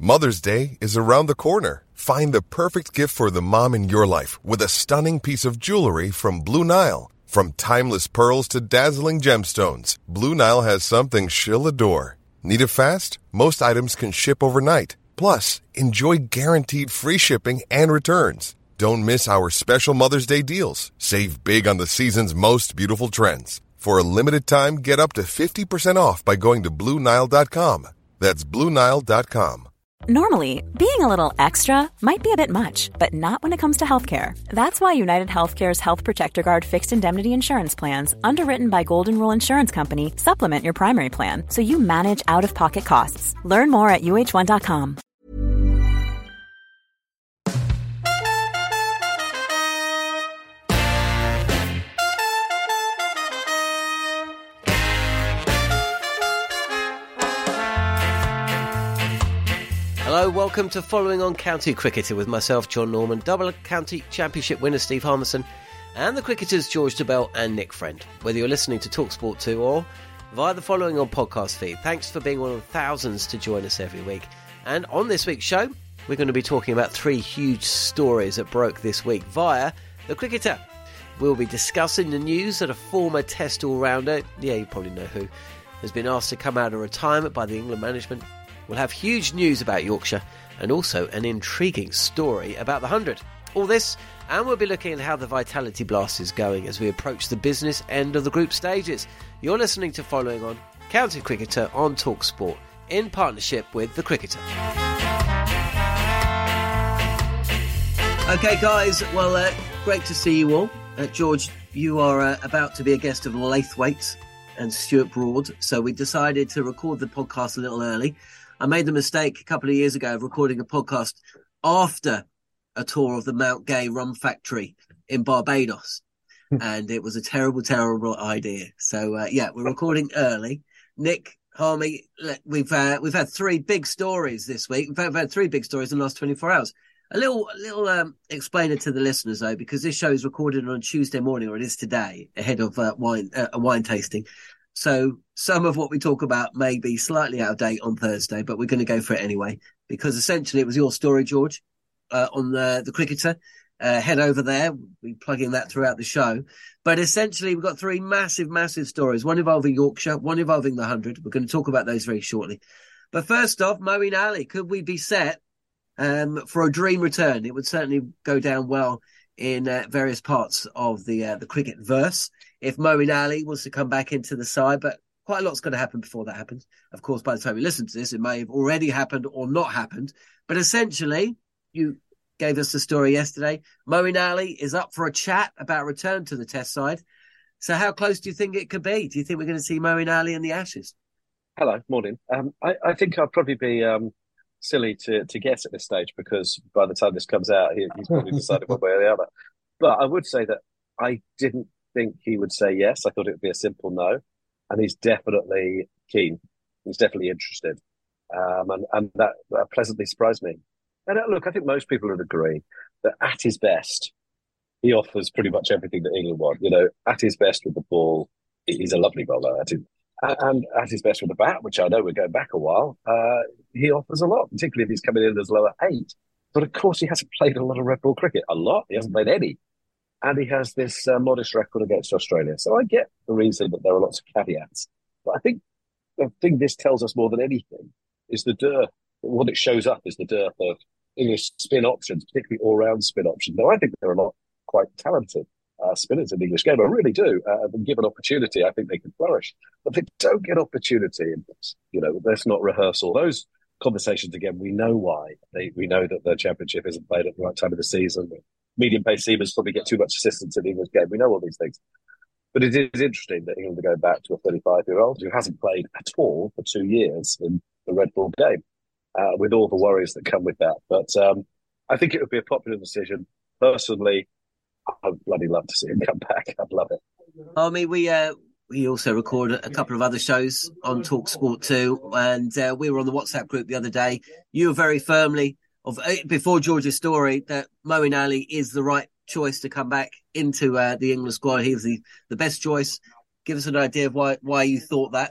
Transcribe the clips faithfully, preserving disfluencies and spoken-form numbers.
Mother's Day is around the corner. Find the perfect gift for the mom in your life with a stunning piece of jewelry from Blue Nile. From timeless pearls to dazzling gemstones, Blue Nile has something she'll adore. Need it fast? Most items can ship overnight. Plus, enjoy guaranteed free shipping and returns. Don't miss our special Mother's Day deals. Save big on the season's most beautiful trends. For a limited time, get up to fifty percent off by going to Blue Nile dot com. That's Blue Nile dot com. Normally, being a little extra might be a bit much, but not when it comes to healthcare. That's why United Healthcare's Health Protector Guard fixed indemnity insurance plans, underwritten by Golden Rule Insurance Company, supplement your primary plan so you manage out-of-pocket costs. Learn more at U H one dot com. Hello, welcome to Following on County Cricketer with myself, John Norman, double county championship winner Steve Harmison, and the cricketers George Dobell and Nick Friend. Whether you're listening to TalkSport two or via the Following on podcast feed, thanks for being one of the thousands to join us every week. And on this week's show, we're going to be talking about three huge stories that broke this week via the cricketer. We'll be discussing the news that a former Test all-rounder, yeah, you probably know who, has been asked to come out of retirement by the England management. We'll have huge news about Yorkshire and also an intriguing story about the one hundred. All this, and we'll be looking at how the Vitality Blast is going as we approach the business end of the group stages. You're listening to Following on County Cricketer on TalkSport in partnership with the Cricketer. Okay, guys, well, uh, great to see you all. Uh, George, you are uh, about to be a guest of Laithwaite and Stuart Broad, so we decided to record the podcast a little early. I made the mistake a couple of years ago of recording a podcast after a tour of the Mount Gay Rum Factory in Barbados. And it was a terrible, terrible idea. So, uh, yeah, we're recording early. Nick, Harmy, we've uh, we've had three big stories this week. In fact, we've had three big stories in the last twenty-four hours. A little a little um, explainer to the listeners, though, because this show is recorded on Tuesday morning, or it is today, ahead of uh, wine uh, a wine tasting. So some of what we talk about may be slightly out of date on Thursday, but we're going to go for it anyway, because essentially it was your story, George, uh, on the, the Cricketer. Uh, head over there. We'll be plugging that throughout the show. But essentially, we've got three massive, massive stories, one involving Yorkshire, one involving the one hundred. We're going to talk about those very shortly. But first off, Moeen Ali, could we be set um, for a dream return? It would certainly go down well in uh, various parts of the uh, the cricket verse if Moeen Ali was to come back into the side, but quite a lot's going to happen before that happens. Of course, by the time we listen to this, it may have already happened or not happened. But essentially, you gave us the story yesterday. Moeen Ali is up for a chat about return to the Test side. So how close do you think it could be? Do you think we're going to see Moeen Ali in the Ashes? Hello, morning. Um, I, I think I'll probably be um, silly to, to guess at this stage, because by the time this comes out, he, he's probably decided one way or the other. But I would say that I didn't think he would say yes. I thought it would be a simple no. And he's definitely keen. He's definitely interested. Um, and, and that, that pleasantly surprised me. And uh, look, I think most people would agree that at his best, he offers pretty much everything that England want. You know, at his best with the ball, he's a lovely bowler. At his, and at his best with the bat, which I know we're going back a while, uh, he offers a lot, particularly if he's coming in as lower eight. But of course, he hasn't played a lot of red ball cricket. A lot. He hasn't played any. And he has this uh, modest record against Australia. So I get the reason that there are lots of caveats. But I think the thing this tells us more than anything is the dearth. What it shows up is the dearth of English spin options, particularly all-round spin options. Now, I think there are a lot quite talented uh, spinners in the English game. I really do. Uh, and given opportunity, I think they can flourish. But they don't get opportunity. And, you know, let's not rehearse all those conversations again. We know why. They, we know that the Championship isn't played at the right time of the season. Medium-paced seamers probably get too much assistance in the English game. We know all these things. But it is interesting that England are going back to a thirty-five-year-old who hasn't played at all for two years in the red ball game, uh, with all the worries that come with that. But um, I think it would be a popular decision. Personally, I'd bloody love to see him come back. I'd love it. I mean, we uh, we also record a couple of other shows on TalkSport too, and uh, we were on the WhatsApp group the other day. You were very firmly, of before George's story, that Moeen Ali is the right choice to come back into uh, the England squad. He was the, the best choice. Give us an idea of why why you thought that.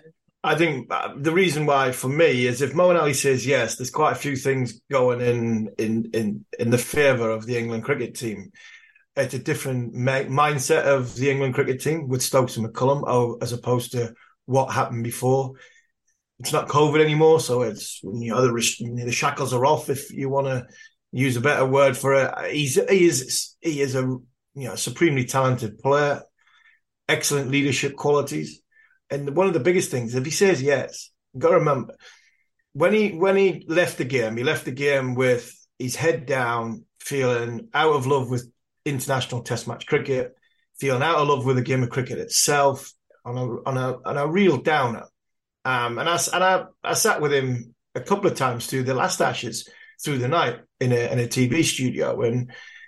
I think the reason why for me is if Moeen Ali says yes, there's quite a few things going in in in, in the favour of the England cricket team. It's a different ma- mindset of the England cricket team with Stokes and McCullum, oh, as opposed to what happened before. It's not COVID anymore, so it's you know the, you know, the shackles are off, if you want to use a better word for it. He's he is he is a you know supremely talented player, excellent leadership qualities. And one of the biggest things, if he says yes, you've got to remember, when he when he left the game, he left the game with his head down, feeling out of love with international test match cricket, feeling out of love with the game of cricket itself, on a on a on a real downer. Um, and I and I, I sat with him a couple of times through the last Ashes, through the night in a in a T V studio, and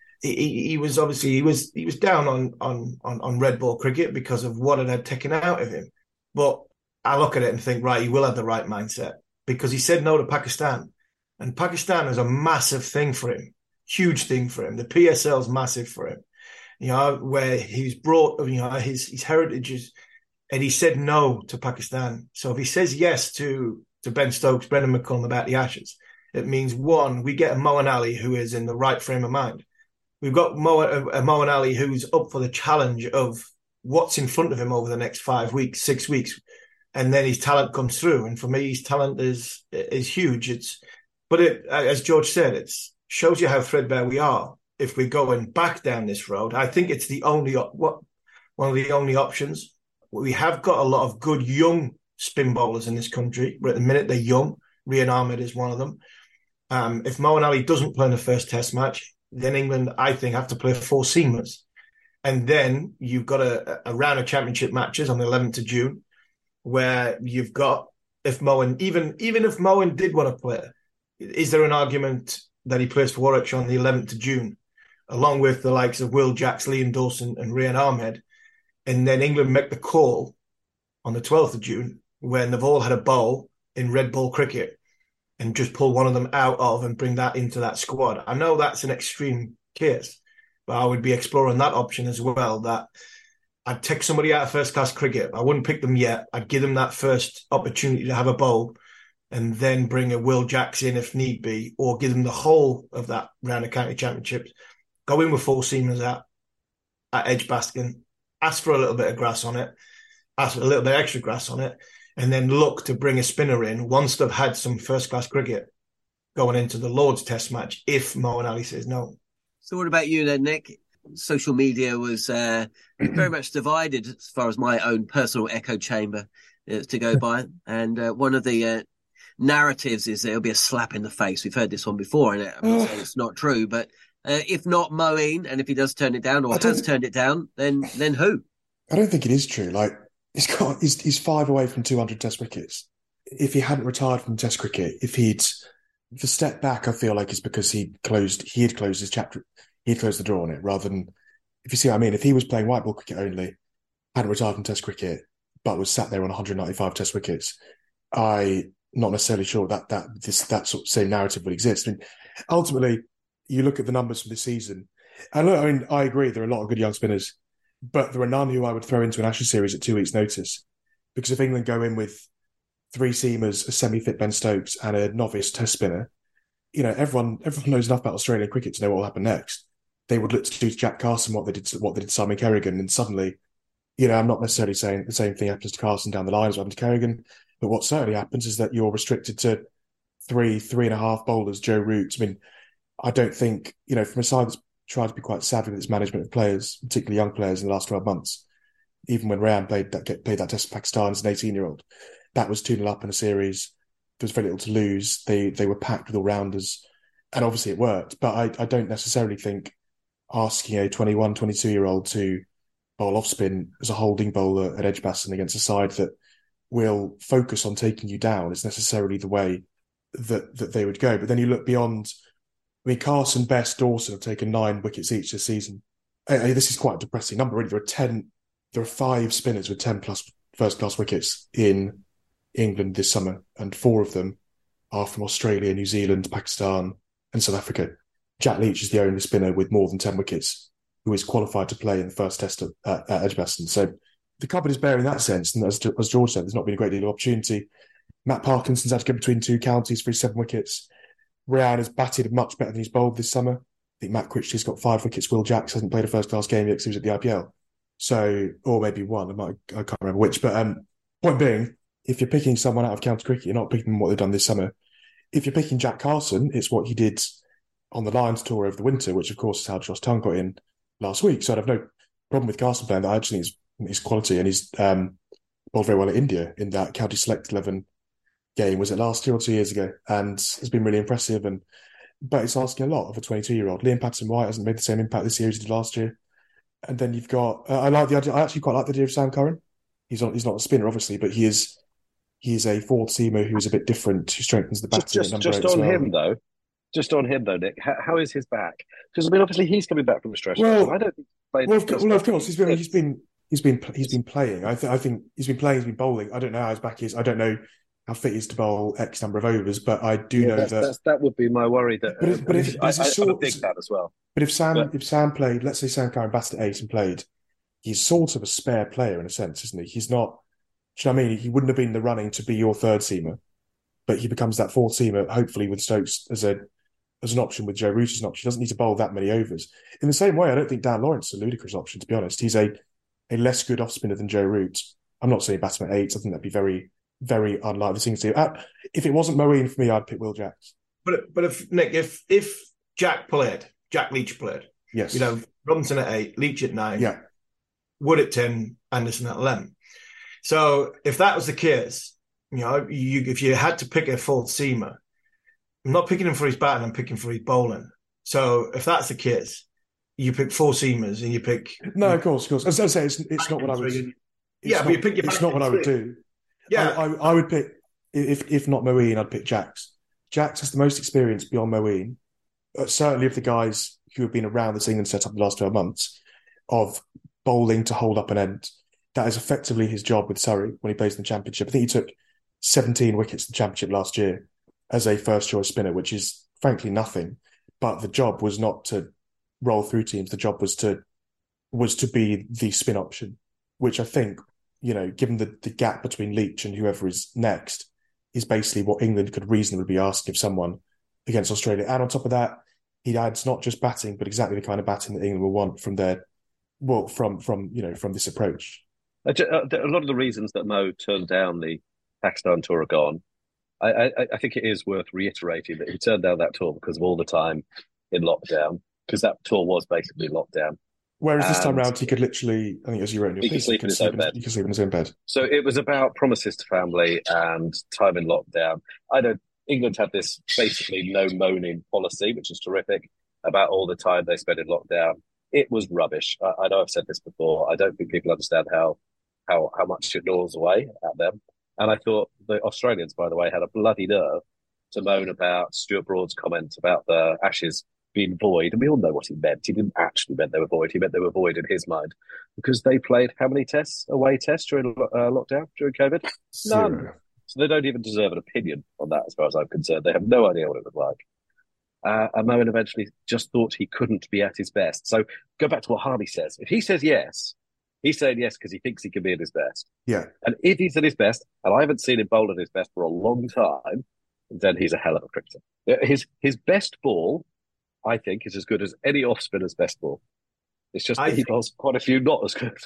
he, he was obviously he was he was down on on on on red ball cricket because of what it had taken out of him. But I look at it and think, right, he will have the right mindset because he said no to Pakistan. And Pakistan is a massive thing for him, huge thing for him. The P S L is massive for him, you know, where he's brought, you know, his, his heritage is, and he said no to Pakistan. So if he says yes to, to Ben Stokes, Brendan McCullum about the Ashes, it means, one, we get a Moeen Ali who is in the right frame of mind. We've got Mo, a Moeen Ali who's up for the challenge of what's in front of him over the next five weeks, six weeks, and then his talent comes through. And for me, his talent is is huge. It's, but it, as George said, it shows you how threadbare we are if we're going back down this road. I think it's the only what one of the only options. We have got a lot of good young spin bowlers in this country, but at the minute they're young. Rian Ahmed is one of them. Um, if Moeen Ali doesn't play in the first Test match, then England, I think, have to play four seamers. And then you've got a, a round of championship matches on the eleventh of June, where you've got, if Moeen, even even if Moeen did want to play, is there an argument that he plays for Warwickshire on the eleventh of June, along with the likes of Will Jacks, Liam Dawson and Rian Ahmed, and then England make the call on the twelfth of June, when they've all had a bowl in red ball cricket, and just pull one of them out of and bring that into that squad? I know that's an extreme case, but I would be exploring that option as well, that I'd take somebody out of first-class cricket. I wouldn't pick them yet. I'd give them that first opportunity to have a bowl and then bring a Will Jacks in if need be, or give them the whole of that round of county championships. Go in with four seamers at, at Edgbaston, ask for a little bit of grass on it, ask for a little bit of extra grass on it, and then look to bring a spinner in once they've had some first-class cricket going into the Lord's Test match, if Moeen Ali says no. So what about you then, Nick? Social media was uh, very much divided as far as my own personal echo chamber is to go by. And uh, one of the uh, narratives is there'll be a slap in the face. We've heard this one before, and it, I'm not saying it's not true. But uh, if not Moeen, and if he does turn it down or has turned it down, then then who? I don't think it is true. Like, he's got he's, he's five away from two hundred Test wickets. If he hadn't retired from Test cricket, if he'd the step back, I feel like, is because he closed he had closed his chapter. He'd close the door on it, rather than, if you see what I mean, if he was playing white ball cricket only, hadn't retired from Test cricket, but was sat there on one hundred ninety-five Test wickets, I'm not necessarily sure that that this that sort of same narrative would exist. I mean, ultimately, you look at the numbers from this season, and look, I mean, I agree, there are a lot of good young spinners, but there are none who I would throw into an Ashes series at two weeks' notice. Because if England go in with three seamers, a semi-fit Ben Stokes, and a novice Test spinner, you know, everyone everyone knows enough about Australian cricket to know what will happen next. They would look to do to Jack Carson what they did to, what they did to Simon Kerrigan, and suddenly, you know, I'm not necessarily saying the same thing happens to Carson down the line as what happened to Kerrigan, but what certainly happens is that you're restricted to three, three and a half bowlers, Joe Root. I mean, I don't think, you know, from a side that's tried to be quite savvy with its management of players, particularly young players in the last twelve months, even when Rayan played that, played that Test for Pakistan as an eighteen-year-old, that was two nil up in a series. There was very little to lose. They they were packed with all-rounders, and obviously it worked. But I, I don't necessarily think asking a twenty-one, twenty-two-year-old to bowl off spin as a holding bowler at Edgbaston against a side that will focus on taking you down is necessarily the way that, that they would go. But then you look beyond, I mean, Carson, Best, Dawson have taken nine wickets each this season. I, I, this is quite a depressing number, really. There are ten, there are five spinners with ten plus first-class wickets in England this summer, and four of them are from Australia, New Zealand, Pakistan, and South Africa. Jack Leach is the only spinner with more than ten wickets who is qualified to play in the first Test at, at, at Edgbaston. So the cupboard is bare in that sense. And as, as George said, there's not been a great deal of opportunity. Matt Parkinson's had to go between two counties for his seven wickets. Ryan has batted much better than he's bowled this summer. I think Matt Critchley's got five wickets. Will Jacks hasn't played a first-class game yet because he was at the I P L. So, or maybe one. I, might, I can't remember which. But um, point being, if you're picking someone out of county cricket, you're not picking them what they've done this summer. If you're picking Jack Carson, it's what he did on the Lions tour over the winter, which of course is how Josh Tongue got in last week. So I'd have no problem with Carson playing that. I actually think his, his quality, and he's um, bowled very well at India in that county select eleven game. Was it last year or two years ago? And it's been really impressive. And but it's asking a lot of a twenty-two-year-old. Liam Patterson-White hasn't made the same impact this year as he did last year. And then you've got, uh, I like the idea, I actually quite like the idea of Sam Curran. He's not, he's not a spinner, obviously, but he is he is a fourth seamer who is a bit different, who strengthens the batting. Just, at just, number just on eight as well. him, though. Just on him, though, Nick. How, how is his back? Because I mean, obviously, he's coming back from a stress. Well, I don't think he's played well, of, well, of course, he's been, he's been, he's been, he's been playing. I, th- I think he's been playing. He's been bowling. I don't know how his back is. I don't know how fit he is to bowl X number of overs, but I do yeah, know that's, that that's, that would be my worry. That, but if, but if, I, if I, sort, I'm a big fan as well. But if Sam, but, if Sam played, let's say Sam Curran batted at eight and played, he's sort of a spare player in a sense, isn't he? He's not. Do you know what I mean? He wouldn't have been in the running to be your third seamer, but he becomes that fourth seamer, hopefully with Stokes as a as an option, with Joe Root as an option. He doesn't need to bowl that many overs. In the same way, I don't think Dan Lawrence is a ludicrous option, to be honest. He's a, a less good off spinner than Joe Root. I'm not saying bat him at eight. I think that'd be very, very unlikely thing to do. Uh, if it wasn't Moeen for me, I'd pick Will Jacks. But but if Nick, if if Jack played, Jack Leach played, yes, you know, Robinson at eight, Leach at nine, yeah, Wood at ten, Anderson at eleven. So if that was the case, you know, you, if you had to pick a fourth seamer, I'm not picking him for his batting, I'm picking for his bowling. So if that's the case, you pick four seamers and you pick. No, of course, of course. As I say, it's, it's not what I would. It's yeah, not, but you pick your. It's not what I would do. Yeah, I, I, I would pick if if not Moeen, I'd pick Jacks. Jacks has the most experience beyond Moeen, uh, certainly of the guys who have been around this England setup the last twelve months, of bowling to hold up an end. That is effectively his job with Surrey when he plays in the Championship. I think he took seventeen wickets in the Championship last year as a first choice spinner, which is frankly nothing. But the job was not to roll through teams. The job was to was to be the spin option, which I think, you know, given the, the gap between Leach and whoever is next, is basically what England could reasonably be asking of someone against Australia. And on top of that, he adds not just batting, but exactly the kind of batting that England will want from their, well, from from you know from this approach. A lot of the reasons that Mo turned down the Pakistan tour are gone. I, I, I think it is worth reiterating that he turned down that tour because of all the time in lockdown, because that tour was basically lockdown. Whereas and this time round, he could literally, I think as you wrote in your he piece, could sleep in his own bed. He could sleep in his own bed. So it was about promises to family and time in lockdown. I know England had this basically no moaning policy, which is terrific, about all the time they spent in lockdown. It was rubbish. I, I know I've said this before. I don't think people understand how how how much it gnaws away at them. And I thought the Australians, by the way, had a bloody nerve to moan about Stuart Broad's comment about the Ashes being void. And we all know what he meant. He didn't actually mean they were void. He meant they were void in his mind. Because they played how many tests, away tests during uh, lockdown, during COVID? Zero. None. So they don't even deserve an opinion on that, as far as I'm concerned. They have no idea what it was like. Uh, and Moeen eventually just thought he couldn't be at his best. So go back to what Harley says. If he says yes, he's saying yes because he thinks he can be at his best. Yeah. And if he's at his best, and I haven't seen him bowl at his best for a long time, then he's a hell of a cricketer. His his best ball, I think, is as good as any off-spinner's best ball. It's just that he bowls quite a few not as good.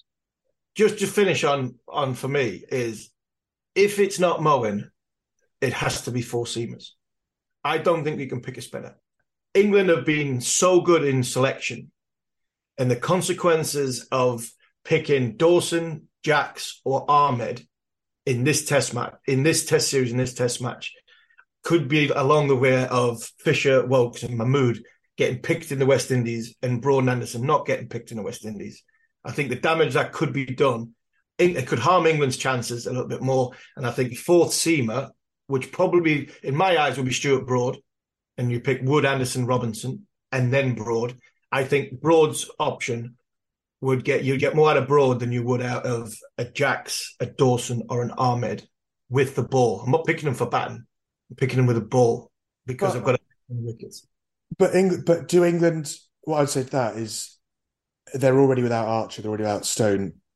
Just to finish on, on for me is, if it's not Moeen, it has to be four seamers. I don't think we can pick a spinner. England have been so good in selection, and the consequences of picking Dawson, Jacks, or Ahmed in this test match, in this test series, in this test match, could be along the way of Fisher, Woakes, and Mahmood getting picked in the West Indies and Broad and Anderson not getting picked in the West Indies. I think the damage that could be done, it could harm England's chances a little bit more. And I think fourth seamer, which probably, in my eyes, would be Stuart Broad, and you pick Wood, Anderson, Robinson, and then Broad. I think Broad's option would get you get more out of Broad than you would out of a Jacks, a Dawson, or an Ahmed with the ball. I'm not picking them for batting. I'm picking them with a ball because but, I've got to pick wickets. But England, but do England? What I'd say to that is they're already without Archer, they're already without Stone.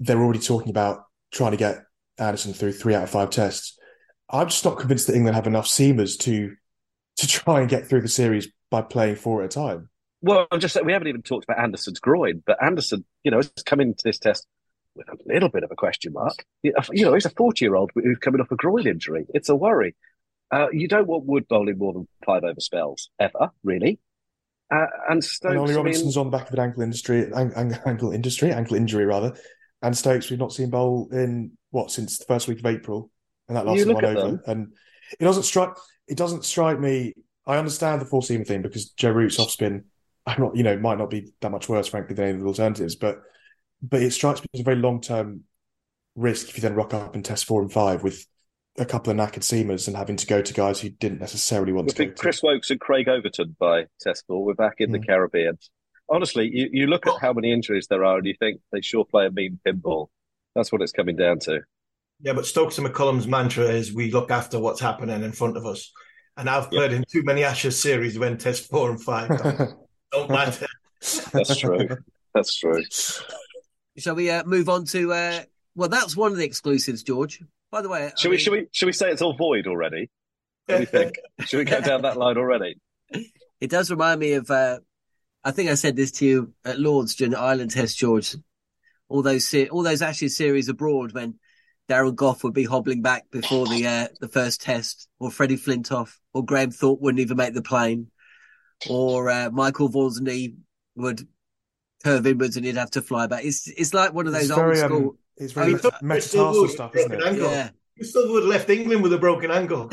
they're already talking about trying to get Anderson through three out of five tests. I'm just not convinced that England have enough seamers to to try and get through the series by playing four at a time. Well, I'm just saying, we haven't even talked about Anderson's groin, but Anderson, you know, has come into this test with a little bit of a question mark. You know, he's a forty-year-old who's coming off a groin injury. It's a worry. Uh, you don't want Wood bowling more than five over spells, ever, really. Uh, and Stokes, and Ollie I Robinson's mean, on the back of an ankle industry, ankle, ankle industry, ankle injury rather. And Stokes, we've not seen bowl in what since the first week of April, and that lasted one over. Them. And it doesn't strike. It doesn't strike me. I understand the four-seamer thing because Joe Root's off spin, I'm not, you know, might not be that much worse, frankly, than any of the alternatives. But but it strikes me as a very long-term risk if you then rock up in test four and five with a couple of knackered seamers and having to go to guys who didn't necessarily want to go to. Chris Woakes and Craig Overton by test four. We're back in mm. the Caribbean. Honestly, you, you look at how many injuries there are and you think they sure play a mean pinball. That's what it's coming down to. Yeah, but Stokes and McCullum's mantra is we look after what's happening in front of us. And I've played yep. in too many Ashes series when test four and five don't, don't matter. That's true. That's true. Shall we uh, move on to... Uh, well, that's one of the exclusives, George. By the way... Should we, should, we, should we say it's all void already? What do you think? Should we go down that line already? It does remind me of... Uh, I think I said this to you at Lord's during the Ireland Test, George. All those se- all those Ashes series abroad when Darren Gough would be hobbling back before the uh, the first test, or Freddie Flintoff, or Graham Thorpe wouldn't even make the plane, or uh, Michael Vaughan's knee would curve inwards and he'd have to fly back. It's it's like one of those it's old very, school... Um, it's very met- metatarsal stuff, isn't it? Ankle. Yeah. You still would have left England with a broken ankle.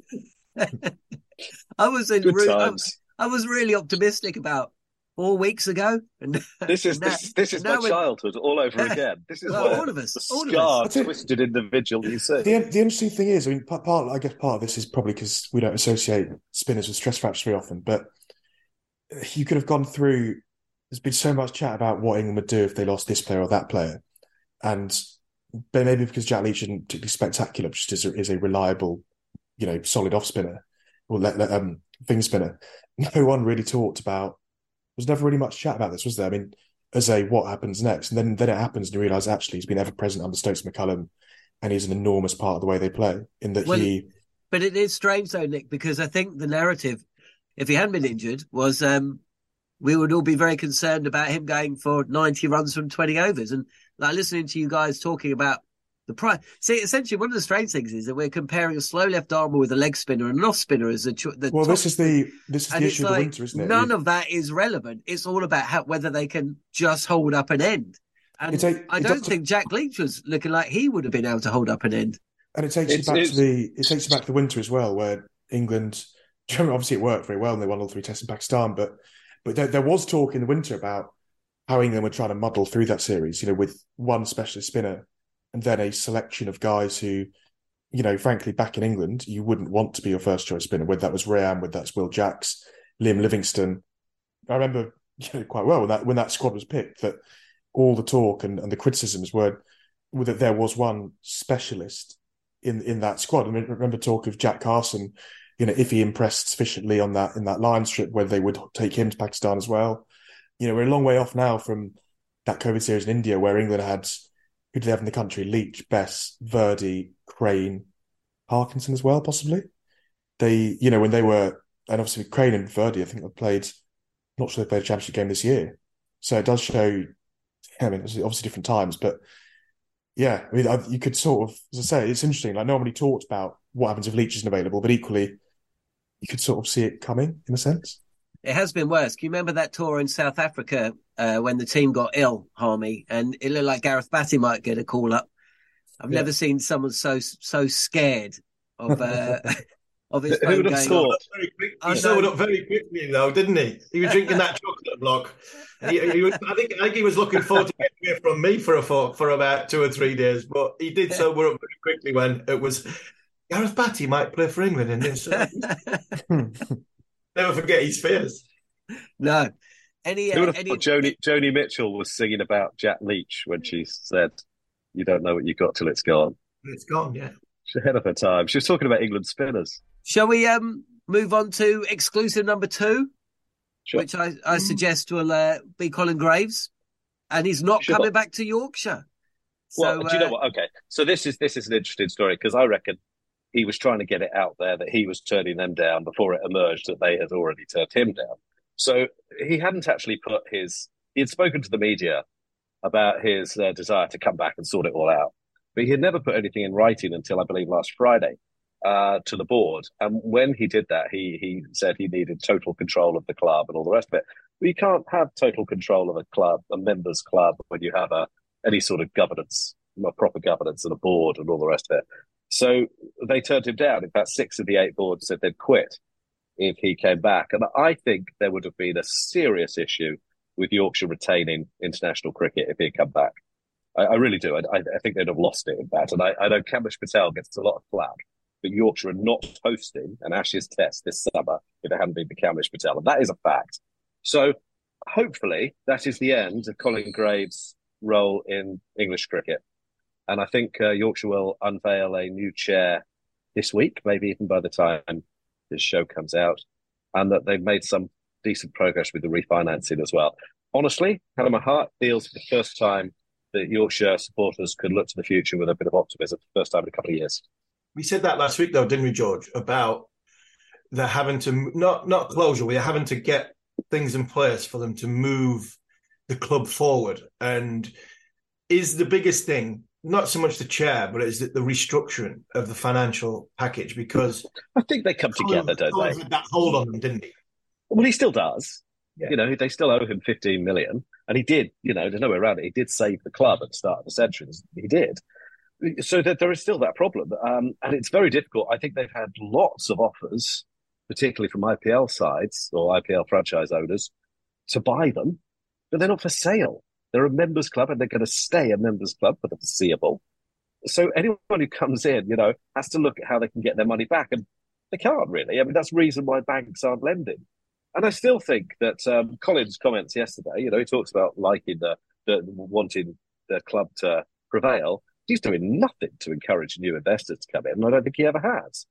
I was in Good re- times. I, I was really optimistic about four weeks ago. And this is now, this, this is my childhood all over again. This is well, all of us, the all scarred, of us. twisted individual you see. The, the interesting thing is, I mean, part, part I guess part of this is probably because we don't associate spinners with stress fractures very often, but you could have gone through. There's been so much chat about what England would do if they lost this player or that player, and maybe because Jack Leach isn't particularly spectacular, but just is a, is a reliable, you know, solid off spinner or let, um, finger spinner. No one really talked about. There was never really much chat about this, was there? I mean, as a what happens next, and then then it happens, and you realise actually he's been ever present under Stokes McCullum, and he's an enormous part of the way they play. In that well, he, but it is strange though, Nick, because I think the narrative, if he hadn't been injured, was um, we would all be very concerned about him going for ninety runs from twenty overs, and like listening to you guys talking about the price. See, essentially, one of the strange things is that we're comparing a slow left armer with a leg spinner and an off spinner as a. The well, top this is the this is the issue like, of the winter, isn't it? None of that is relevant. It's all about how whether they can just hold up an end. And a, I don't think Jack Leach was looking like he would have been able to hold up an end. And it takes it's, you back it's... to the it takes you back to the winter as well, where England obviously it worked very well and they won all three tests in Pakistan, but but there, there was talk in the winter about how England were trying to muddle through that series, you know, with one specialist spinner and then a selection of guys who, you know, frankly, back in England, you wouldn't want to be your first choice spinner, whether that was Rayan, whether that's Will Jacks, Liam Livingstone. I remember you know, quite well when that when that squad was picked that all the talk and, and the criticisms were, were that there was one specialist in in that squad. I mean, I remember talk of Jack Carson, you know, if he impressed sufficiently on that in that line strip, whether they would take him to Pakistan as well. You know, we're a long way off now from that COVID series in India where England had, who did they have in the country? Leach, Bess, Verdy, Crane, Parkinson as well, possibly. They, you know, when they were, and obviously Crane and Verdy, I think they played, I'm not sure they played a championship game this year. So it does show, I mean, it's obviously different times, but yeah, I mean, you could sort of, as I say, it's interesting. Like, nobody talked about what happens if Leach isn't available, but equally, you could sort of see it coming in a sense. It has been worse. Can you remember that tour in South Africa uh, when the team got ill, Harmy, and it looked like Gareth Batty might get a call up? I've yeah. never seen someone so so scared of uh, of his phone going off. He sold up very quickly, though, didn't he? He was drinking that chocolate block. He, he was, I think I think he was looking forward to getting away from me for a for, for about two or three days, but he did sober up very quickly when it was Gareth Batty might play for England in this. Never forget his fears. No. Any, Who would have any... thought Joni, Joni Mitchell was singing about Jack Leach when she said, "You don't know what you got till it's gone." It's gone, yeah. She's ahead of her time. She was talking about England spinners. Shall we um move on to exclusive number two, sure. which I, I suggest will uh, be Colin Graves, and he's not sure. coming back to Yorkshire. So, Well, do you know uh, what? Okay, so this is this is an interesting story because I reckon he was trying to get it out there that he was turning them down before it emerged that they had already turned him down. So he hadn't actually put his. He had spoken to the media about his uh, desire to come back and sort it all out, but he had never put anything in writing until I believe last Friday uh, to the board. And when he did that, he he said he needed total control of the club and all the rest of it. But you can't have total control of a club, a members club, when you have a any sort of governance, a proper governance and a board and all the rest of it. So they turned him down. In fact, six of the eight boards said they'd quit if he came back. And I think there would have been a serious issue with Yorkshire retaining international cricket if he'd come back. I, I really do. I, I think they'd have lost it in that. And I, I know Kamlesh Patel gets a lot of flack, but Yorkshire are not hosting an Ashes Test this summer if it hadn't been for Kamlesh Patel. And that is a fact. So hopefully that is the end of Colin Graves' role in English cricket. And I think uh, Yorkshire will unveil a new chair this week, maybe even by the time this show comes out, and that they've made some decent progress with the refinancing as well. Honestly, hand on my heart, feels for the first time that Yorkshire supporters could look to the future with a bit of optimism for the first time in a couple of years. We said that last week, though, didn't we, George, about they're having to, not, not closure, we're having to get things in place for them to move the club forward. And is the biggest thing not so much the chair, but is it the restructuring of the financial package? Because I think they come together, don't they? Had that hold on them, didn't he? Well, he still does. Yeah. You know, they still owe him fifteen million, and he did. You know, there's no way around it. He did save the club at the start of the century. He did. So that there is still that problem, um, and it's very difficult. I think they've had lots of offers, particularly from I P L sides or I P L franchise owners, to buy them, but they're not for sale. They're a members club, and they're going to stay a members club for the foreseeable. So anyone who comes in, you know, has to look at how they can get their money back, and they can't really. I mean, that's the reason why banks aren't lending. And I still think that um, Colin's comments yesterday, you know, he talks about liking the, the wanting the club to prevail. He's doing nothing to encourage new investors to come in, and I don't think he ever has.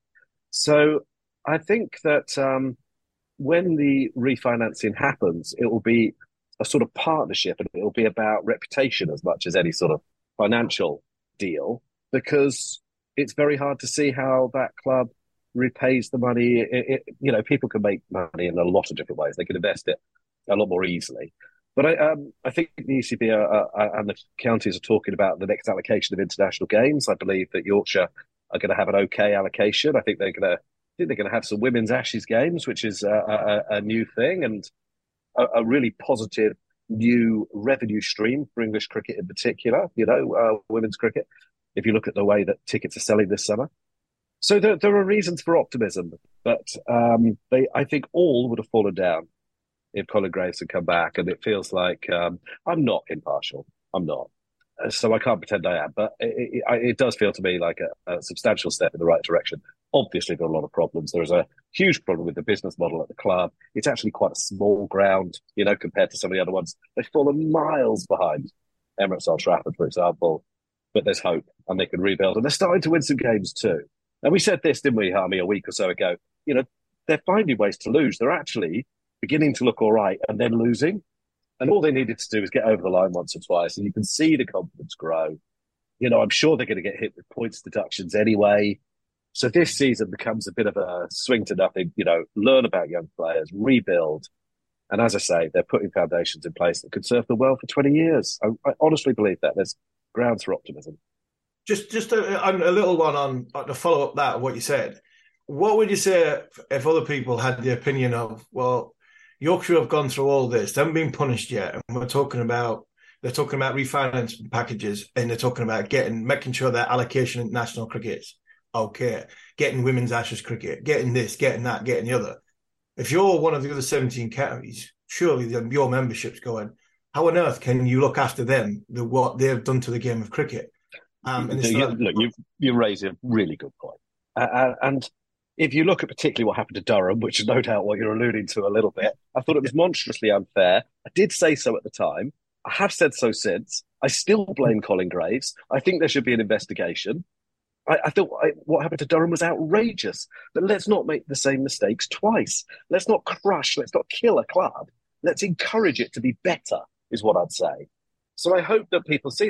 So I think that um, when the refinancing happens, it will be a sort of partnership, and it will be about reputation as much as any sort of financial deal, because it's very hard to see how that club repays the money. It, it, you know, people can make money in a lot of different ways. They can invest it a lot more easily. But I, um, I think the E C B are, are, and the counties are talking about the next allocation of international games. I believe that Yorkshire are going to have an okay allocation. I think they're going to. I think they're going to have some women's Ashes games, which is a, a, a new thing, and a, a really positive new revenue stream for English cricket in particular. You know, uh, women's cricket. If you look at the way that tickets are selling this summer. So there, there are reasons for optimism, but um, they, I think all would have fallen down if Colin Graves had come back, and it feels like um, I'm not impartial. I'm not. So I can't pretend I am, but it, it, it does feel to me like a, a substantial step in the right direction. Obviously, there are a lot of problems. There's a huge problem with the business model at the club. It's actually quite a small ground, you know, compared to some of the other ones. They've fallen miles behind Emirates Old Trafford, for example, but there's hope, and they can rebuild. And they're starting to win some games too. And we said this, didn't we, Harmy, a week or so ago? You know, they're finding ways to lose. They're actually beginning to look all right and then losing. And all they needed to do was get over the line once or twice, and you can see the confidence grow. You know, I'm sure they're going to get hit with points deductions anyway. So this season becomes a bit of a swing to nothing, you know, learn about young players, rebuild. And as I say, they're putting foundations in place that could serve them well for twenty years. I, I honestly believe that. There's grounds for optimism. Just just a, a little one on, on to follow up that, what you said. What would you say if other people had the opinion of, well, Yorkshire have gone through all this, they haven't been punished yet, and we're talking about, they're talking about refinancing packages, and they're talking about getting, making sure that allocation in national cricket's okay, getting women's Ashes cricket, getting this, getting that, getting the other. If you're one of the other seventeen counties, surely your membership's going, how on earth can you look after them, the what they've done to the game of cricket? Um, and you, look, you you raise a really good point. Uh, and if you look at particularly what happened to Durham, which is no doubt what you're alluding to a little bit, I thought it was monstrously unfair. I did say so at the time. I have said so since. I still blame Colin Graves. I think there should be an investigation. I, I thought I, what happened to Durham was outrageous. But let's not make the same mistakes twice. Let's not crush, let's not kill a club. Let's encourage it to be better, is what I'd say. So I hope that people see that.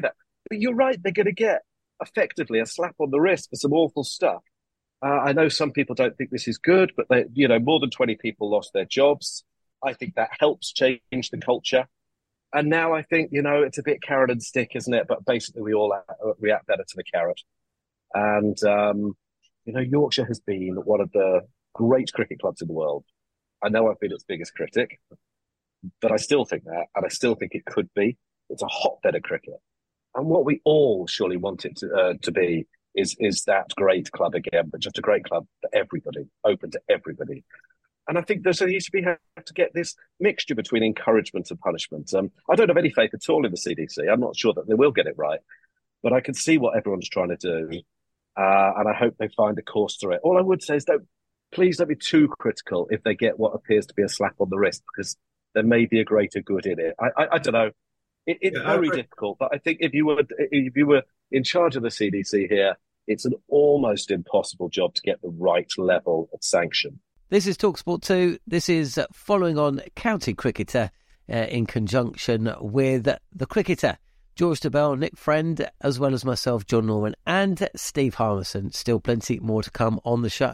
but you're right, they're going to get effectively a slap on the wrist for some awful stuff. Uh, I know some people don't think this is good, but they, you know, more than twenty people lost their jobs. I think that helps change the culture. And now I think, you know, it's a bit carrot and stick, isn't it? But basically, we all react better to the carrot. And, um, you know, Yorkshire has been one of the great cricket clubs in the world. I know I've been its biggest critic, but I still think that, and I still think it could be. It's a hotbed of cricket. And what we all surely want it to, uh, to be is, is that great club again, but just a great club for everybody, open to everybody. And I think there's a U C B have to get this mixture between encouragement and punishment. Um, I don't have any faith at all in the C D C. I'm not sure that they will get it right, but I can see what everyone's trying to do, uh, and I hope they find a course through it. All I would say is, don't please don't be too critical if they get what appears to be a slap on the wrist, because there may be a greater good in it. I, I, I don't know. It, it's yeah, very difficult, but I think if you were if you were in charge of the C D C here, it's an almost impossible job to get the right level of sanction. This is TalkSport two. This is following on County Cricketer uh, in conjunction with the cricketer, George Dobell, Nick Friend, as well as myself, John Norman, and Steve Harmison. Still plenty more to come on the show.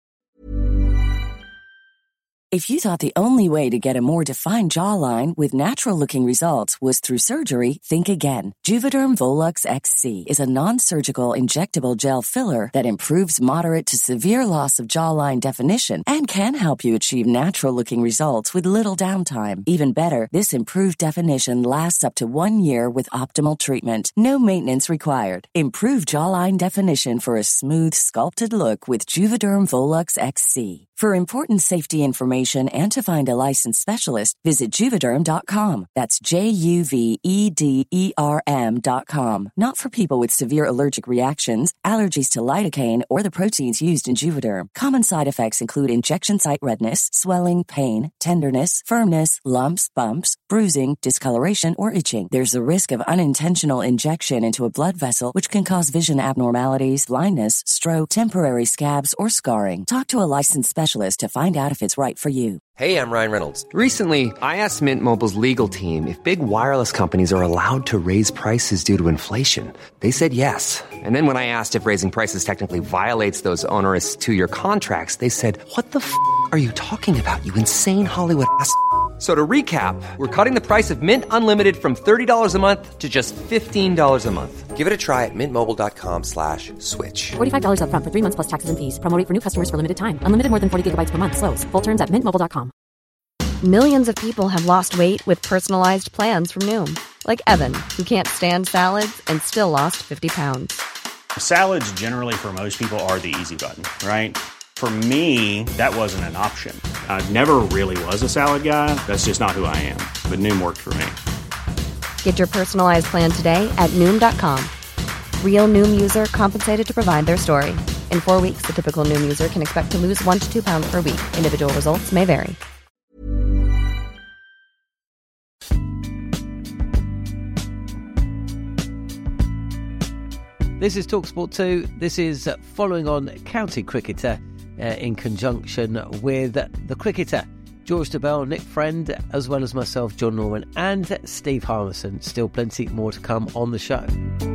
If you thought the only way to get a more defined jawline with natural-looking results was through surgery, think again. Juvederm Volux X C is a non-surgical injectable gel filler that improves moderate to severe loss of jawline definition and can help you achieve natural-looking results with little downtime. Even better, this improved definition lasts up to one year with optimal treatment. No maintenance required. Improve jawline definition for a smooth, sculpted look with Juvederm Volux X C. For important safety information and to find a licensed specialist, visit Juvederm dot com. That's J U V E D E R M dot com. Not for people with severe allergic reactions, allergies to lidocaine, or the proteins used in Juvederm. Common side effects include injection site redness, swelling, pain, tenderness, firmness, lumps, bumps, bruising, discoloration, or itching. There's a risk of unintentional injection into a blood vessel, which can cause vision abnormalities, blindness, stroke, temporary scabs, or scarring. Talk to a licensed specialist to find out if it's right for you. Hey, I'm Ryan Reynolds. Recently, I asked Mint Mobile's legal team if big wireless companies are allowed to raise prices due to inflation. They said yes. And then when I asked if raising prices technically violates those onerous two-year contracts, they said, "What the f*** are you talking about, you insane Hollywood ass f- So to recap, we're cutting the price of Mint Unlimited from thirty dollars a month to just fifteen dollars a month. Give it a try at mintmobile.com slash switch. forty-five dollars up front for three months plus taxes and fees. Promo rate for new customers for limited time. Unlimited more than forty gigabytes per month. Slows full terms at mint mobile dot com. Millions of people have lost weight with personalized plans from Noom. Like Evan, who can't stand salads and still lost fifty pounds. Salads generally for most people are the easy button, right? For me, that wasn't an option. I never really was a salad guy. That's just not who I am. But Noom worked for me. Get your personalized plan today at Noom dot com. Real Noom user compensated to provide their story. In four weeks, the typical Noom user can expect to lose one to two pounds per week. Individual results may vary. This is TalkSport two. This is following on County Cricketer uh, in conjunction with the cricketer, George Dobell, Nick Friend, as well as myself, John Norman, and Steve Harmison. Still plenty more to come on the show.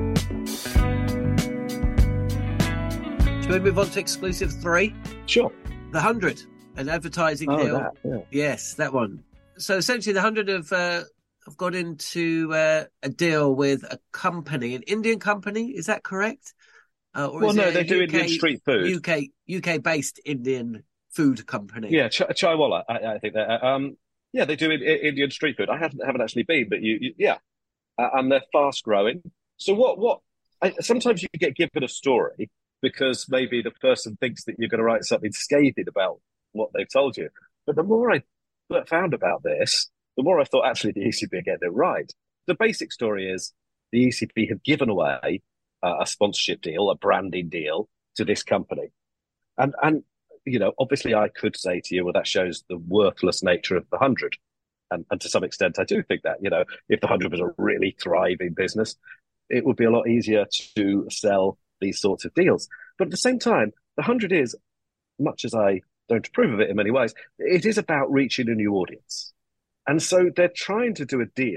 Shall we move on to exclusive three? Sure. The hundred, an advertising oh, deal. That, yeah. Yes, that one. So essentially, the hundred have uh, have got into uh, a deal with a company, an Indian company. Is that correct? Uh, or well, is no, it they do U K, Indian street food. U K U K based Indian food company. Yeah, Ch- Chaiwala, I, I think that. Um, yeah, they do in, in, Indian street food. I haven't haven't actually been, but you, you yeah, uh, and they're fast growing. So what what? I, sometimes you get given a story because maybe the person thinks that you're going to write something scathing about what they've told you. But the more I found about this, the more I thought actually the E C B are getting it right. The basic story is the E C B have given away uh, a sponsorship deal, a branding deal to this company. And, and you know, obviously I could say to you, well, that shows the worthless nature of the hundred. And, and to some extent, I do think that, you know, if the hundred was a really thriving business, it would be a lot easier to sell these sorts of deals. But at the same time, the hundred is, much as I don't approve of it in many ways, it is about reaching a new audience. And so they're trying to do a deal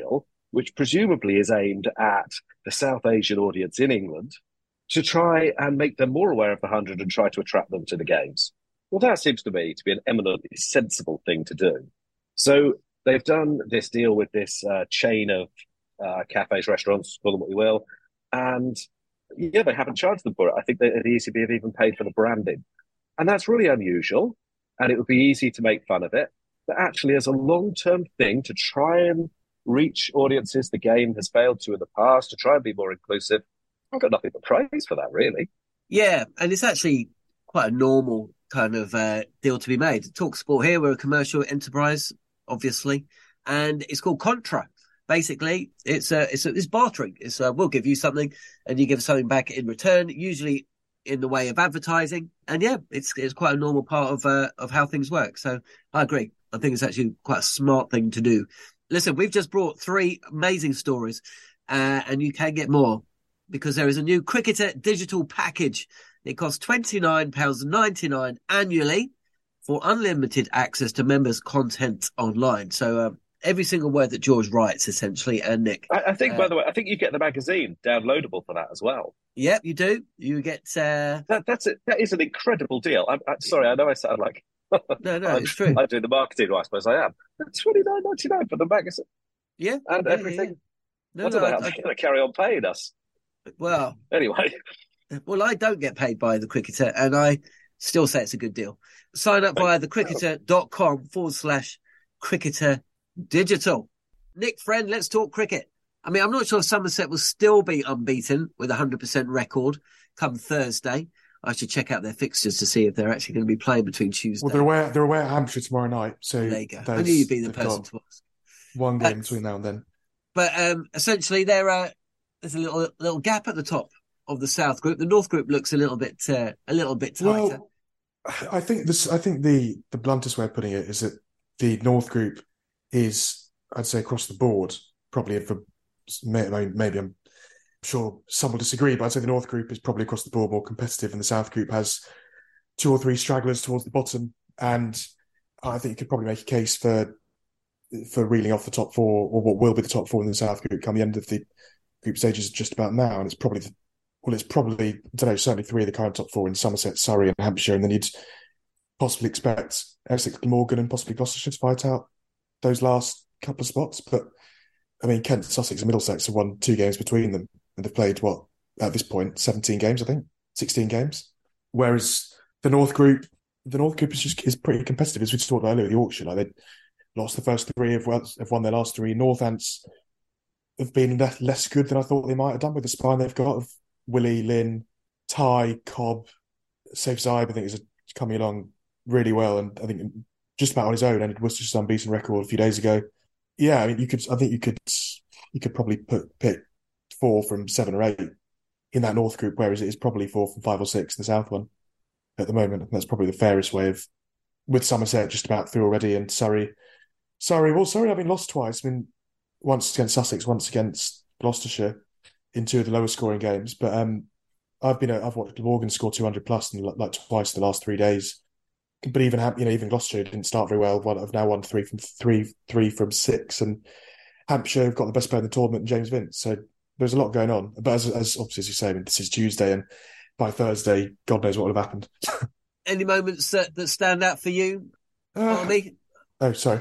which presumably is aimed at the South Asian audience in England, to try and make them more aware of the one hundred and try to attract them to the games. Well, that seems to me to be an eminently sensible thing to do. So they've done this deal with this uh, chain of uh, cafes, restaurants, call them what you will, and yeah, they haven't charged them for it. I think the E C B have even paid for the branding. And that's really unusual, and it would be easy to make fun of it. But actually, as a long-term thing to try and reach audiences the game has failed to in the past, to try and be more inclusive, I've got nothing but praise for that, really. Yeah, and it's actually quite a normal kind of uh, deal to be made. TalkSport here, we're a commercial enterprise, obviously, and it's called Contra. Basically, it's a, it's a, it's bartering. It's a, we'll give you something, and you give something back in return, usually in the way of advertising. And yeah, it's it's quite a normal part of uh, of how things work. So I agree. I think it's actually quite a smart thing to do. Listen, we've just brought three amazing stories, uh, and you can get more because there is a new Cricketer digital package. It costs twenty-nine pounds ninety-nine annually for unlimited access to members' content online. So um, every single word that George writes, essentially, and Nick. I, I think, uh, by the way, I think you get the magazine downloadable for that as well. Yep, you do. You get... Uh... That, that's it. That is an incredible deal. I'm, I'm sorry, I know I sound like... no, no, I'm, it's true. I do the marketing, I suppose I am. twenty-nine ninety-nine for the magazine. Yeah. And yeah, everything. Yeah, yeah. No, I don't no, know how I, they're going to carry on paying us. Well... Anyway... Well, I don't get paid by the Cricketer, and I still say it's a good deal. Sign up via thecricketer.com forward slash cricketer digital. Nick, friend, let's talk cricket. I mean, I'm not sure if Somerset will still be unbeaten with a one hundred percent record come Thursday. I should check out their fixtures to see if they're actually going to be playing between Tuesday. Well, they're away, they're away at Hampshire tomorrow night. So there you go. I knew you'd be the person to ask. One game uh, between now and then. But um, essentially, there uh, there's a little little gap at the top of the South group. The North group looks a little bit uh, a little bit tighter. Well, I think this. I think the the bluntest way of putting it is that the North group is, I'd say, across the board, probably for maybe I'm sure some will disagree, but I'd say the North group is probably across the board more competitive, and the South group has two or three stragglers towards the bottom. And I think you could probably make a case for for reeling off the top four, or what will be the top four in the South group come the end of the group stages just about now. And it's probably the Well, it's probably, I don't know, certainly three of the current top four in Somerset, Surrey and Hampshire, and then you'd possibly expect Essex, Glamorgan and possibly Gloucestershire to fight out those last couple of spots. But, I mean, Kent, Sussex and Middlesex have won two games between them, and they've played, what, at this point, seventeen games, I think, sixteen games. Whereas the North group, the North group is just is pretty competitive, as we just talked about earlier, the auction. Like, they lost the first three, have won, have won their last three. Northants have been less, less good than I thought they might have done with the spine they've got of Willie, Lynn, Ty, Cobb, Safe Zaib, I think is coming along really well, and I think just about on his own ended Worcester's unbeaten record a few days ago. Yeah, I mean, you could, I think you could, you could probably put pick four from seven or eight in that North group, whereas it is probably four from five or six in the South one at the moment. And that's probably the fairest way of, with Somerset just about through already, and Surrey, Surrey, well, Surrey having lost twice. I mean, once against Sussex, once against Gloucestershire, in two of the lowest scoring games. But um, I've been, a, I've watched Morgan score two hundred plus in like twice the last three days. But even, you know, even Gloucestershire didn't start very well. I've now won three from three, three from six, and Hampshire have got the best player in the tournament, James Vince. So there's a lot going on. But as, as obviously as you say, I mean, this is Tuesday, and by Thursday, God knows what will have happened. Any moments that, that stand out for you, uh, Army? Oh, sorry.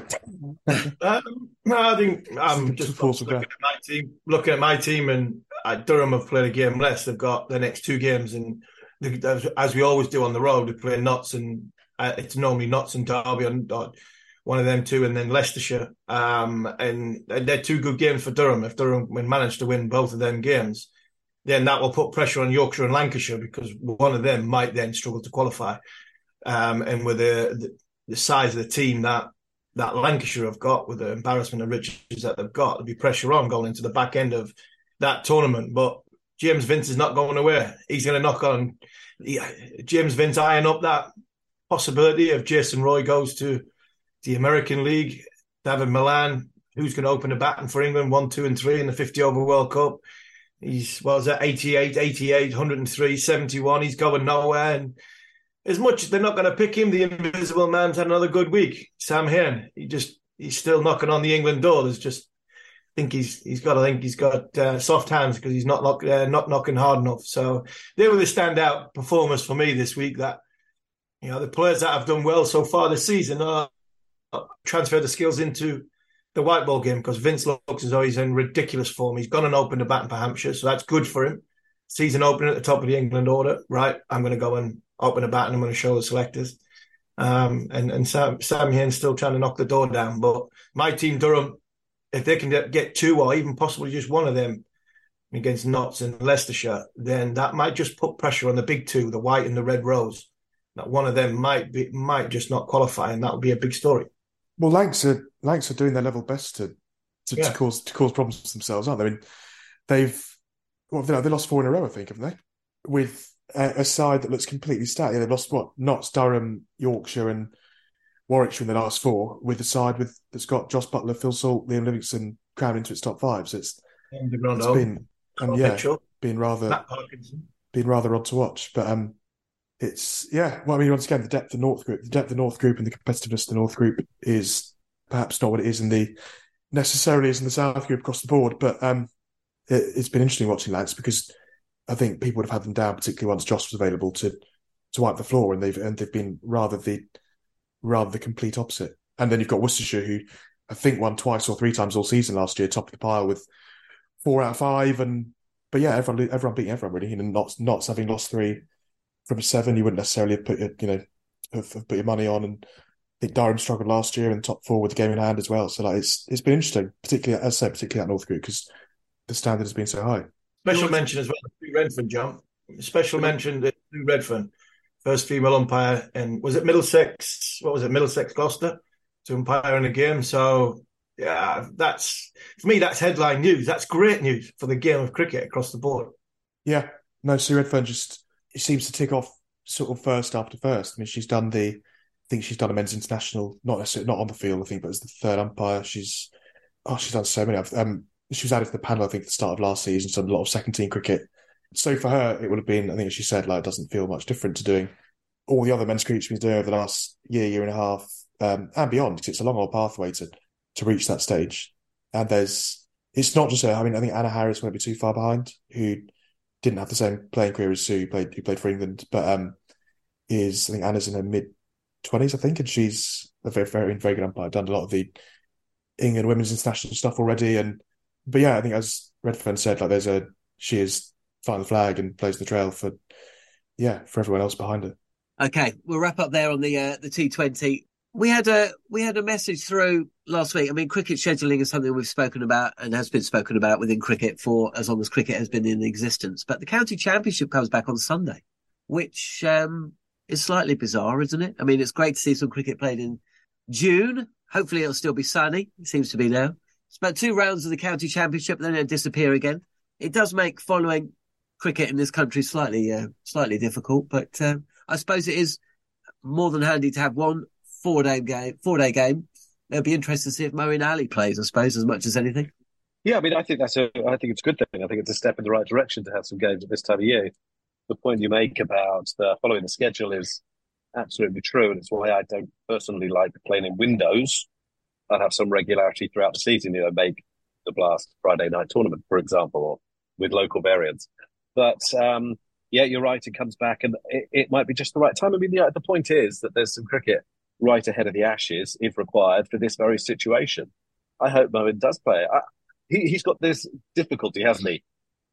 um, no, I think I'm just looking at my team. Looking at my team, and uh, Durham have played a game less. They've got the next two games, and they, as we always do on the road, we play Notts, and uh, it's normally Notts and Derby, and uh, one of them two, and then Leicestershire. Um, and they're two good games for Durham. If Durham manage to win both of them games, then that will put pressure on Yorkshire and Lancashire, because one of them might then struggle to qualify. Um, and with the, the the size of the team that. that Lancashire have got, with the embarrassment of riches that they've got, there'll be pressure on going into the back end of that tournament. But James Vince is not going away. He's going to knock on he, James Vince, eyeing up that possibility of Jason Roy goes to the American League. David Milan, who's going to open the baton for England, one, two, and three in the fifty over World Cup. He's, what was that, eighty-eight, eighty-eight, one hundred three, seventy-one. He's going nowhere. And as much as they're not going to pick him, the Invisible Man's had another good week. Sam Hain, he just he's still knocking on the England door. There's just think he's he's got I think he's got uh, soft hands because he's not knock, uh, not knocking hard enough. So they were the standout performers for me this week. That you know the players that have done well so far this season are transferred the skills into the white ball game because Vince looks as though he's in ridiculous form. He's gone and opened a batting for Hampshire, so that's good for him. Season opener at the top of the England order, right? I'm going to go and open a bat and I'm going to show the selectors. Um, and and Sam, Sam Hain's still trying to knock the door down. But my team, Durham, if they can get two or even possibly just one of them against Notts and Leicestershire, then that might just put pressure on the big two, the white and the red rose. That one of them might be might just not qualify, and that would be a big story. Well, Lancs are Lancs are doing their level best to to, Yeah. to cause to cause problems themselves, aren't they? I mean, they've well, they, they lost four in a row, I think, haven't they? With a, a side that looks completely stacked. Yeah, they've lost what Notts, Durham, Yorkshire, and Warwickshire in the last four. With the side with that's got Josh Butler, Phil Salt, Liam Livingston crammed into its top five. So it's And the it's been and yeah, Mitchell, been rather Matt Parkinson. been rather odd to watch. But um, it's yeah. Well, I mean, once again, the depth of North Group, the depth of North Group, and the competitiveness of the North Group is perhaps not what it is in the necessarily is in the South Group across the board. But um, it, it's been interesting watching Lancs because I think people would have had them down, particularly once Josh was available to to wipe the floor, and they've and they've been rather the rather the complete opposite. And then you've got Worcestershire, who I think won twice or three times all season last year, top of the pile with four out of five. And but yeah, everyone everyone beating everyone really. You know, Notts Notts having lost three from seven, you wouldn't necessarily have put your, you know have, have put your money on. And I think Durham struggled last year in the top four with the game in hand as well. So like it's it's been interesting, particularly as I said, particularly at North Group because the standard has been so high. Special mention as well, Sue Redfern, John. Special mention to Sue Redfern, first female umpire, and was it Middlesex? What was it, Middlesex Gloucester, to umpire in a game? So yeah, that's for me. That's headline news. That's great news for the game of cricket across the board. Yeah, no, Sue Redfern just it seems to tick off sort of first after first. I mean, she's done the, I think she's done a men's international, not necessarily not on the field, I think, but as the third umpire. She's oh, she's done so many. Um, she was added to the panel, I think, at the start of last season. She's done a lot of second team cricket. So for her, it would have been, I think, as she said, like it doesn't feel much different to doing all the other men's cricket she's been doing over the last year, year and a half, um, and beyond, because it's a long old pathway to to reach that stage. And there's, it's not just her. I mean, I think Anna Harris won't be too far behind, who didn't have the same playing career as Sue, who played, who played for England, but um, is, I think Anna's in her mid twenties, I think, and she's a very, very, very good umpire, done a lot of the England women's international stuff already. And, but yeah, I think as Redfern said, like there's a, she is flying the flag and plays the trail for, yeah, for everyone else behind her. Okay, we'll wrap up there on the uh, the T twenty. We had a we had a message through last week. I mean, cricket scheduling is something we've spoken about and has been spoken about within cricket for as long as cricket has been in existence. But the county championship comes back on Sunday, which um, is slightly bizarre, isn't it? I mean, it's great to see some cricket played in June. Hopefully, it'll still be sunny. It seems to be now. It's about two rounds of the county championship, then it'll disappear again. It does make following cricket in this country slightly uh, slightly difficult, but uh, I suppose it is more than handy to have one four-day game. Four-day game. It'll be interesting to see if Moeen Ali plays, I suppose, as much as anything. Yeah, I mean, I think that's a. I think it's a good thing. I think it's a step in the right direction to have some games at this time of year. The point you make about uh, following the schedule is absolutely true, and it's why I don't personally like playing in windows. I'd have some regularity throughout the season. You know, make the Blast Friday night tournament, for example, or with local variants. But um, yeah, you're right. It comes back, and it, it might be just the right time. I mean, the, the point is that there's some cricket right ahead of the Ashes, if required, for this very situation. I hope Moeen does play. I, he, he's got this difficulty, hasn't he?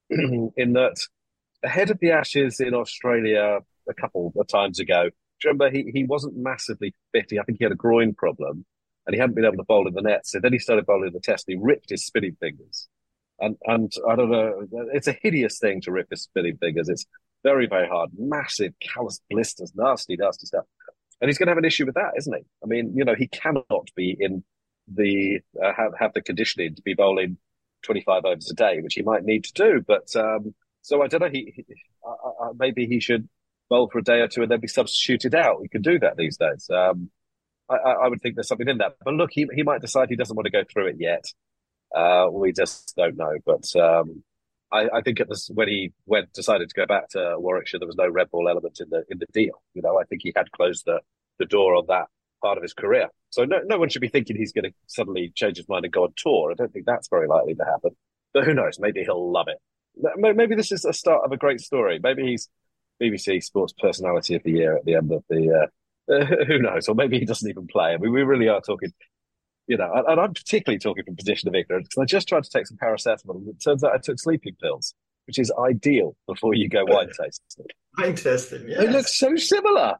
In that, ahead of the Ashes in Australia a couple of times ago, do you remember he, he wasn't massively fit. I think he had a groin problem, and he hadn't been able to bowl in the net. So then he started bowling in the Test, and he ripped his spinning fingers. And and I don't know, it's a hideous thing to rip his spinning fingers. It's very, very hard. Massive callous blisters, nasty, nasty stuff. And he's going to have an issue with that, isn't he? I mean, you know, he cannot be in the, uh, have, have the conditioning to be bowling twenty-five overs a day, which he might need to do. But, um, so I don't know, he, he uh, uh, maybe he should bowl for a day or two and then be substituted out. He can do that these days. Um, I, I would think there's something in that. But look, he, he might decide he doesn't want to go through it yet. Uh, we just don't know. But um, I, I think it was when he went decided to go back to Warwickshire, there was no red ball element in the in the deal. You know, I think he had closed the, the door on that part of his career. So no, no one should be thinking he's going to suddenly change his mind and go on tour. I don't think that's very likely to happen. But who knows? Maybe he'll love it. Maybe this is a start of a great story. Maybe he's B B C Sports Personality of the Year at the end of the... Uh, uh, who knows? Or maybe he doesn't even play. I mean, we really are talking... You know, and I'm particularly talking from a position of ignorance because I just tried to take some paracetamol and it turns out I took sleeping pills, which is ideal before you go wine tasting. Wine tasting, yeah. They look so similar.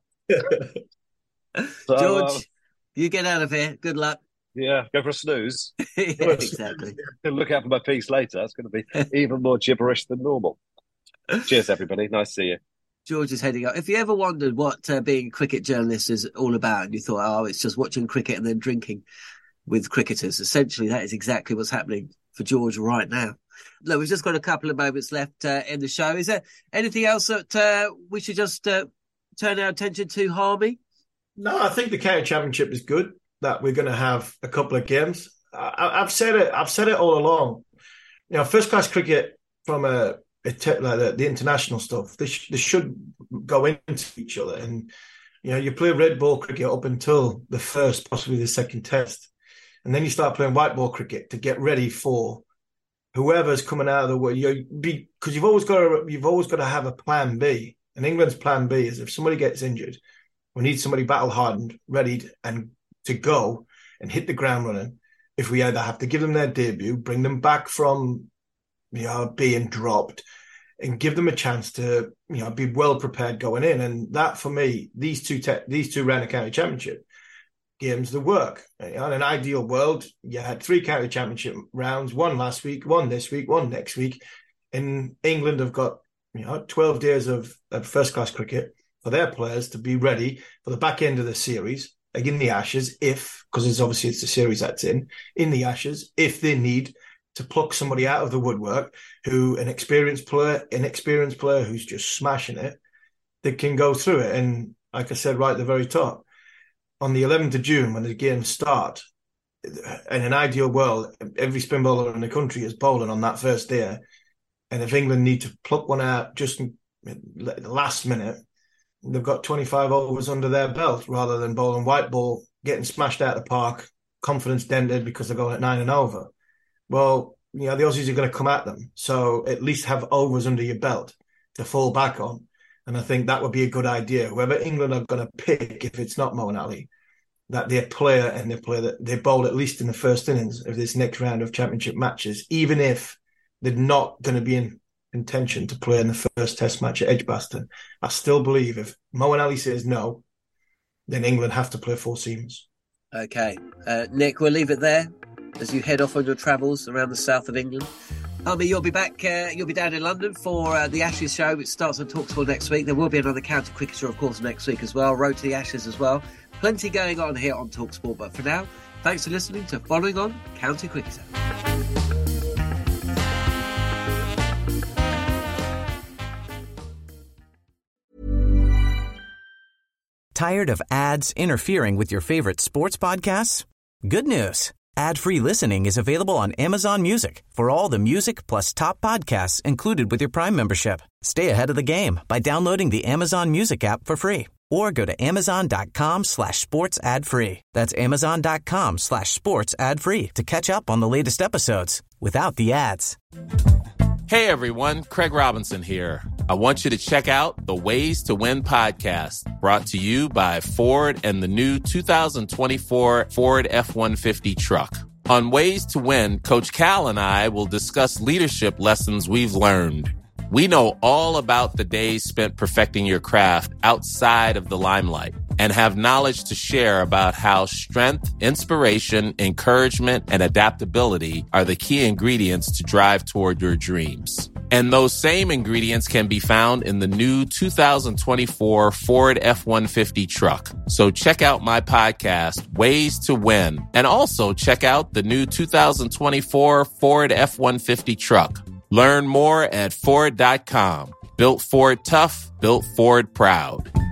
So, George, um, you get out of here. Good luck. Yeah, go for a snooze. Yeah, exactly. Look out for my piece later. It's going to be even more gibberish than normal. Cheers, everybody. Nice to see you. George is heading out. If you ever wondered what uh, being a cricket journalist is all about, and you thought, oh, it's just watching cricket and then drinking with cricketers, essentially that is exactly what's happening for George right now. Look, we've just got a couple of moments left uh, in the show. Is there anything else that uh, we should just uh, turn our attention to, Harmy? No, I think the county championship is good. That we're going to have a couple of games. I, I've said it. I've said it all along. You know, first class cricket from a, a te- like the, the international stuff. They, sh- they should go into each other, and you know, you play red ball cricket up until the first, possibly the second test, and then you start playing white ball cricket to get ready for whoever's coming out of the way. You because you've always got to you've always got to have a plan B. And England's plan B is if somebody gets injured, we need somebody battle hardened, ready and to go and hit the ground running. If we either have to give them their debut, bring them back from, you know, being dropped, and give them a chance to, you know, be well prepared going in. And that, for me, these two te- these two round of county championship games, the work. In an ideal world, you had three county championship rounds, one last week, one this week, one next week. In England, have got, you know, twelve days of, of first class cricket for their players to be ready for the back end of the series. Like in the Ashes, if, because it's obviously it's the series that's in, in the Ashes, if they need to pluck somebody out of the woodwork, who an experienced player, an experienced player who's just smashing it, they can go through it. And like I said right at the very top, on the eleventh of June, when the games start, in an ideal world, every spin bowler in the country is bowling on that first day. And if England need to pluck one out just in the last minute, they've got twenty-five overs under their belt rather than bowling white ball, getting smashed out of the park, confidence dented because they're going at nine and over. Well, you know, the Aussies are going to come at them. So at least have overs under your belt to fall back on. And I think that would be a good idea. Whoever England are going to pick, if it's not Moeen Ali, that their player and their player that they bowl at least in the first innings of this next round of championship matches, even if they're not going to be in intention to play in the first test match at Edgbaston. I still believe if Moeen Ali says no, then England have to play four seamers. Okay. Uh, Nick, we'll leave it there as you head off on your travels around the south of England. Harmy, you'll be back, uh, you'll be down in London for uh, the Ashes show, which starts on TalkSport next week. There will be another county cricketer, of course, next week as well. Road to the Ashes as well. Plenty going on here on TalkSport. But for now, thanks for listening to Following On County Cricketer. Tired of ads interfering with your favorite sports podcasts? Good news. Ad-free listening is available on Amazon Music for all the music plus top podcasts included with your Prime membership. Stay ahead of the game by downloading the Amazon Music app for free or go to amazon.com slash sports ad free. That's amazon.com slash sports ad free to catch up on the latest episodes without the ads. Hey everyone, Craig Robinson here. I want you to check out the Ways to Win podcast, brought to you by Ford and the new two thousand twenty-four Ford F one fifty truck. On Ways to Win, Coach Cal and I will discuss leadership lessons we've learned. We know all about the days spent perfecting your craft outside of the limelight and have knowledge to share about how strength, inspiration, encouragement, and adaptability are the key ingredients to drive toward your dreams. And those same ingredients can be found in the new two thousand twenty-four Ford F one fifty truck. So check out my podcast, Ways to Win, and also check out the new two thousand twenty-four Ford F one fifty truck. Learn more at Ford dot com. Built Ford tough, built Ford proud.